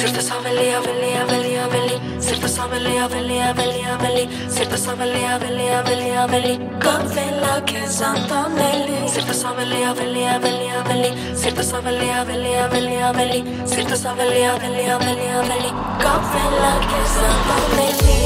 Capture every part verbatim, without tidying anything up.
Sirtës aveli, aveli, aveli, aveli Sirtës aveli, aveli, aveli, aveli Sirtës aveli, aveli, aveli, aveli Kavela kez antaneli Sirtës aveli, aveli, aveli, aveli Sirtës aveli, aveli, aveli, aveli Sirtës aveli, aveli, aveli, aveli Kavela kez antaneli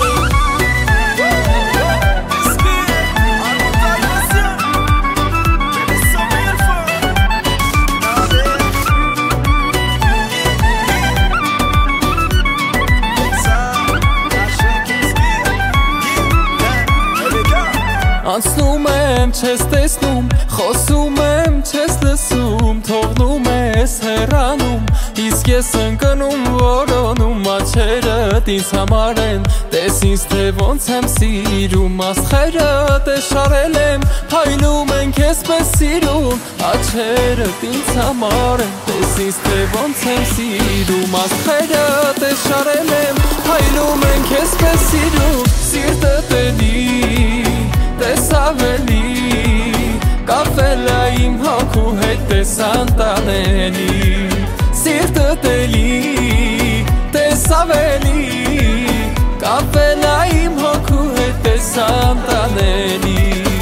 Անցնում եմ, չես տեսնում, խոսում եմ, չես լսում Թողնում ես հեռանում, իսկ ես ընկնում, որոնում Աչերդ ինձ համար են, տես ինձ թե ոնց եմ սիրում Աստղերդ էշարել եմ, փայլում են քեզպես սիրում Աչերդ ինձ համար են, տես ինձ թե ոնց եմ սիրում Աստղերդ էշարել եմ, փայլում են քեզպես սիրում Սիրտդ էլի Տես ավելի Կապվելա իմ հոգու հետ տես անտանելի Սիրտդ էլի Տես ավելի Կապվելա իմ հոգու հետ տես անտանելի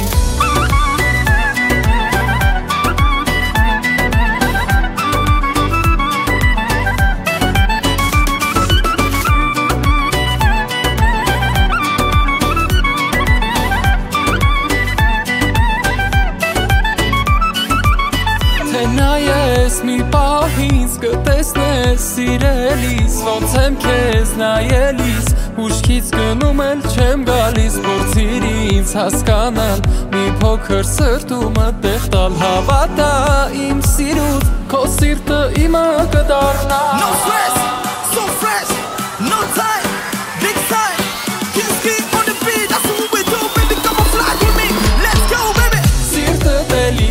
Նայես մի պահից կտեսնես սիրելիս Ոնց եմ քեզ նայելիս Ուշքից գնում էլ չեմ գալիս Փորձիր ինձ հասկանալ Մի փոքր սրտումը տեղ տալ Հավատա իմ սիրուց Քո սիրտը իմը կդառնա No stress, so fresh, no time, big time Kinski on the beat, that's what we do Baby, come on fly with me, let's go baby Սիրտդ էլի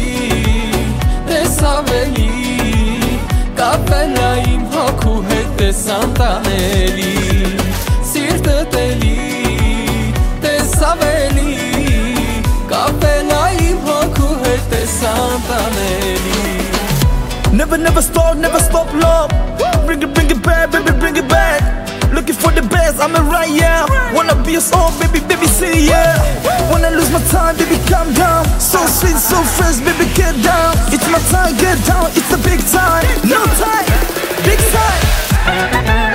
Ավելի Կապվելա իմ հոգու հետ տես անտանելի Սիրտդ էլի Տես ավելի Կապվելա իմ հոգու հետ տես անտանելի Never, never stop, never stop love Bring it, bring it back, baby, bring it back Looking for the best, I'm right, yeah Wanna be your soul, baby, baby, say yeah Wanna lose my time, baby, calm down So sweet, so fresh, baby, get down It's my time, get down, it's a big time No time, big time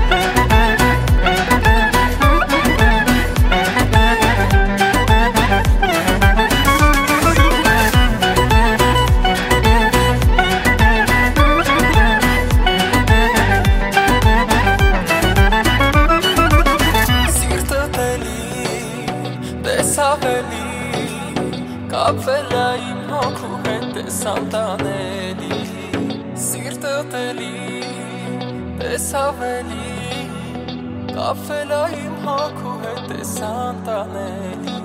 Կապվելա իմ հոգու հետ տես անտանելի Սիրտդ էլի տես ավելի Կապվելա իմ հոգու հետ տես անտանելի